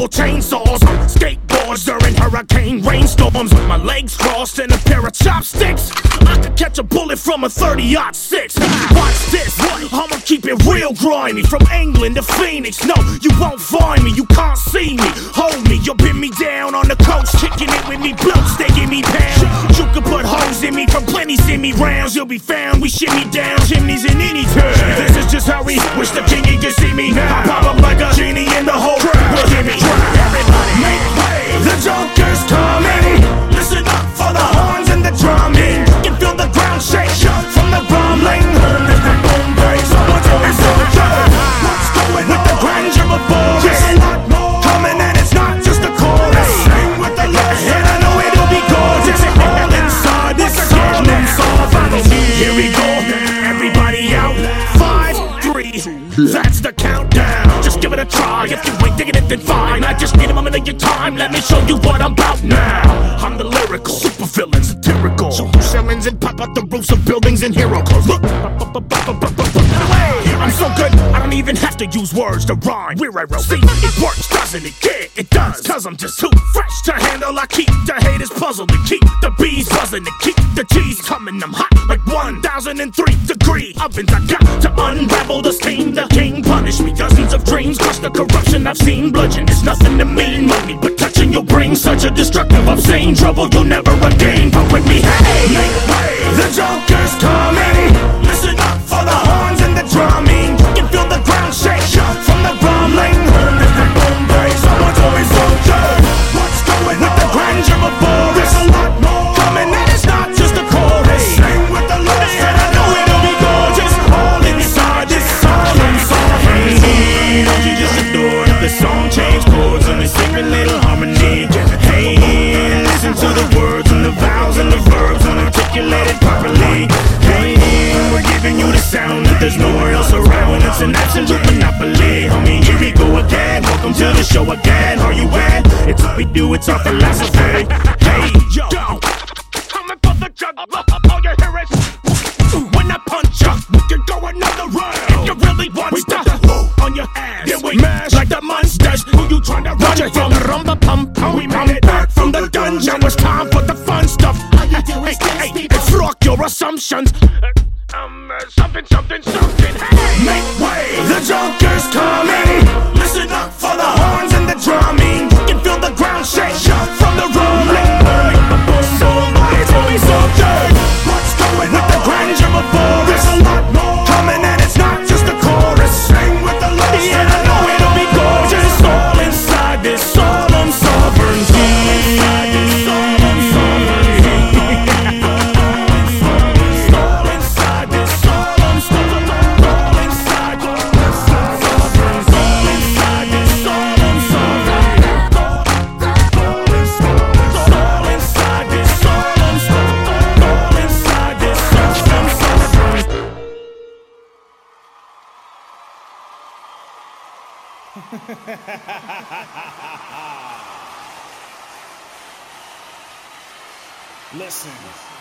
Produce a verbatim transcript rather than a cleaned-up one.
chainsaws, skateboards during hurricane rainstorms. With my legs crossed and a pair of chopsticks, I could catch a bullet from a thirty aught six. Watch this, I'ma keep it real grimy. From England to Phoenix, no, you won't find me. You can't see me, hold me, you'll pin me down on the coast, kicking it with me blokes, they give me pounds. You can put holes in me from plenty semi rounds. You'll be found, we shimmy down chimneys in any town. This is just how we wish the king he could see me now. I pop up like a genie in the whole crowd. Well, give me everybody make way, the Joker's coming. Listen up for the horns and the drumming. You can feel the ground shake from the rumbling. As the boom breaks, what's going so good? What's going with the grandeur before? There's a lot more coming and it's not just a chorus. Sing with the left and I know it'll be gorgeous. All inside this song and song. Here we go, everybody out. Five, three, that's the countdown. Just give it a try. If you ain't digging it, then fine. I just need a moment of your time. Let me show you what I'm about now. I'm the lyrical supervillain, satirical. Shoot shillings and pop out the roofs of buildings and hero clothes. Look, I'm so good, I don't even have to use words to rhyme. Where I wrote, see, it works, doesn't it? Yeah, it does. Cause I'm just too fresh to handle. I keep the haters puzzled, to keep the bees buzzing, to keep the G's coming. I'm hot like one thousand three degree ovens. I got to unravel the steam. The king punished me. Dozens of dreams crush the corruption I've seen. Bludgeon is nothing to mean money, but touching you'll bring such a destructive, obscene trouble you'll never again. But with me, hey, make way, the Joker's coming. Listen up for the horns and the drumming. You can feel the ground shake from the rumbling. As the boom breaks, what's always so good? What's going with the grandeur before? There's a lot more coming and it's not just a chorus. Sing with the left and I know it'll be gorgeous. All inside this song and song. Hey, don't you just adore the song change chords and the secret little harmony? Hey, listen to the words and the vowels and the verbs unarticulated properly. Hey, we're giving you the sound that there's nowhere else around. It's an absolute monopoly. Homie, here we go again. Welcome to the show again. Are you in? It's what we do, it's our philosophy. Hey, yo, coming for the juggler. All you hear is when I punch up, we can go another round. You really want stuff on your ass? Yeah, we mash like the monsters. Who you trying to run it from? Rumba pum pum. We made it back from the dungeon. It's time for the fun stuff. Hey, hey, hey, hey, rock your assumptions. Um, uh, something, something, something. Hey, make way, the Joker's coming. Listen up for the horns and the drumming. You can feel the ground shake from the rumbling. It's always so good. What's going with the grandeur before? There's a lot more coming and it's not just a chorus. Sing with the left and I know it'll be gorgeous. All inside this solemn sovereignty. Listen.